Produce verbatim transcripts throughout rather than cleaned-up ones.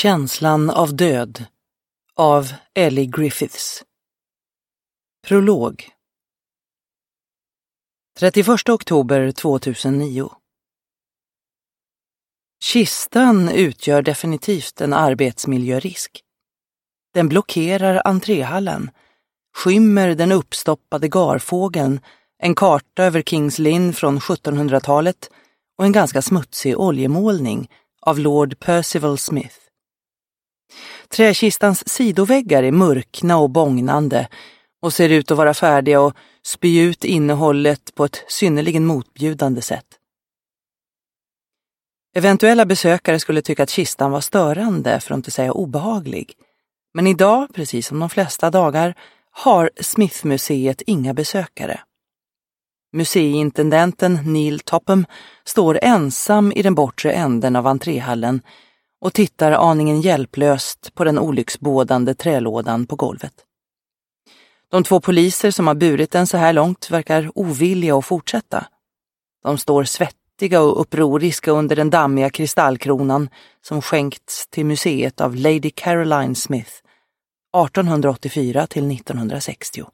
Känslan av död av Ellie Griffiths. Prolog. trettioförsta oktober tvåtusennio. Kistan utgör definitivt en arbetsmiljörisk. Den blockerar entréhallen, skymmer den uppstoppade garfågeln, en karta över Kings Lynn från sjuttonhundratalet och en ganska smutsig oljemålning av Lord Percival Smith. Träkistans sidoväggar är mörkna och bångnande och ser ut att vara färdiga att spy ut innehållet på ett synnerligen motbjudande sätt. Eventuella besökare skulle tycka att kistan var störande, för att inte säga obehaglig. Men idag, precis som de flesta dagar, har Smith-museet inga besökare. Museiintendenten Neil Topham står ensam i den bortre änden av entréhallen och tittar aningen hjälplöst på den olycksbådande trälådan på golvet. De två poliser som har burit den så här långt verkar ovilliga att fortsätta. De står svettiga och upproriska under den dammiga kristallkronan som skänkts till museet av Lady Caroline Smith artonhundraåttiofyra till nittonhundrasextio.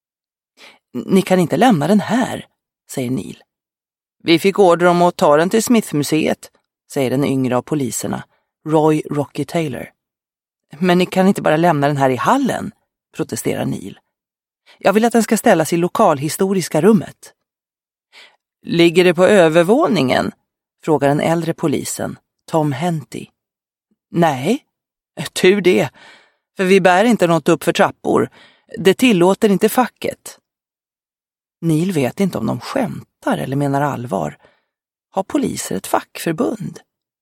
Ni kan inte lämna den här, säger Neil. Vi fick order om att ta den till Smith-museet, säger den yngre av poliserna, Roy Rocky Taylor. Men ni kan inte bara lämna den här i hallen, protesterar Neil. Jag vill att den ska ställas i lokalhistoriska rummet. Ligger det på övervåningen? Frågar den äldre polisen, Tom Henty. Nej, tur det, för vi bär inte något upp för trappor. Det tillåter inte facket. Neil vet inte om de skämtar eller menar allvar. Har poliser ett fackförbund?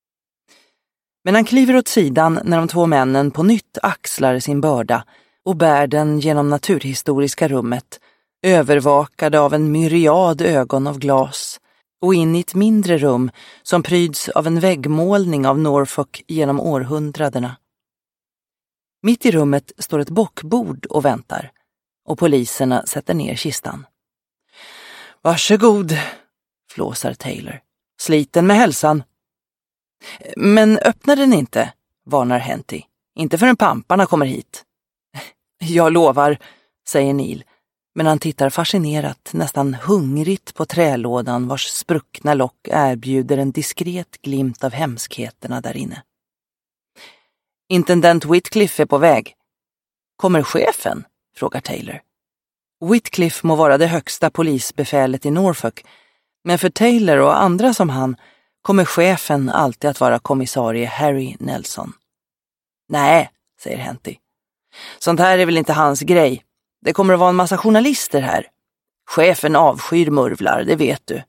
Men han kliver åt sidan när de två männen på nytt axlar sin börda och bär den genom naturhistoriska rummet, övervakade av en myriad ögon av glas, och in i ett mindre rum som pryds av en väggmålning av Norfolk genom århundradena. Mitt i rummet står ett bockbord och väntar, och poliserna sätter ner kistan. Varsågod, flåsar Taylor. Sliten med hälsan. Men öppna den inte, varnar Henty. Inte förrän pamparna kommer hit. Jag lovar, säger Neil, men han tittar fascinerat, nästan hungrigt på trälådan vars spruckna lock erbjuder en diskret glimt av hemskheterna där inne. Intendent Whitcliffe är på väg. Kommer chefen? Frågar Taylor. Whitcliffe må vara det högsta polisbefälet i Norfolk, men för Taylor och andra som han kommer chefen alltid att vara kommissarie Harry Nelson. Nej, säger Henty. Sånt här är väl inte hans grej. Det kommer att vara en massa journalister här. Chefen avskyr murvlar, det vet du.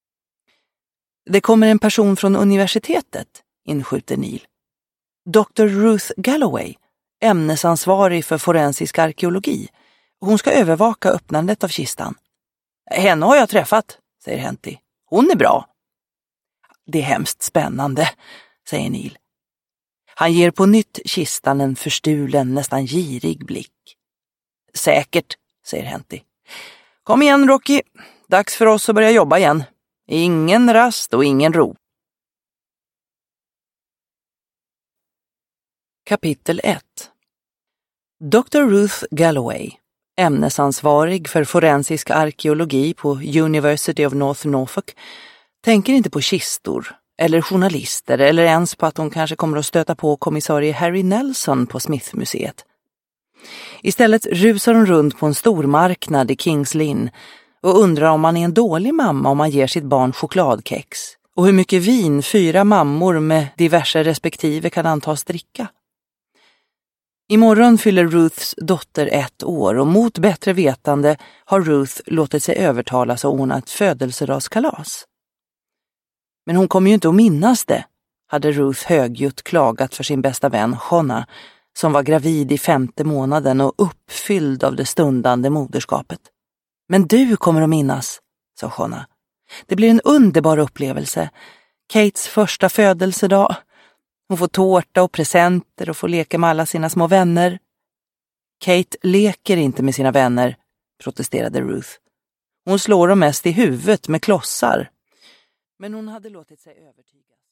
Det kommer en person från universitetet, inskjuter Neil. doktor Ruth Galloway, ämnesansvarig för forensisk arkeologi. Hon ska övervaka öppnandet av kistan. Henne har jag träffat, säger Henty. Hon är bra. Det är hemskt spännande, säger Neil. Han ger på nytt kistan en förstulen, nästan girig blick. Säkert, säger Henty. Kom igen, Rocky. Dags för oss att börja jobba igen. Ingen rast och ingen ro. Kapitel ett. doktor Ruth Galloway, ämnesansvarig för forensisk arkeologi på University of North Norfolk, tänker inte på kistor eller journalister eller ens på att hon kanske kommer att stöta på kommissarie Harry Nelson på Smith-museet. Istället rusar hon runt på en stormarknad i Kings Lynn och undrar om man är en dålig mamma om man ger sitt barn chokladkex och hur mycket vin fyra mammor med diverse respektive kan antas dricka. Imorgon fyller Ruths dotter ett år och mot bättre vetande har Ruth låtit sig övertalas och ordna ett födelsedagskalas. Men hon kommer ju inte att minnas det, hade Ruth högljutt klagat för sin bästa vän Shona, som var gravid i femte månaden och uppfylld av det stundande moderskapet. Men du kommer att minnas, sa Shona. Det blir en underbar upplevelse. Kates första födelsedag. Hon får tårta och presenter och får leka med alla sina små vänner. Kate leker inte med sina vänner, protesterade Ruth. Hon slår dem mest i huvudet med klossar. Men hon hade låtit sig övertygas.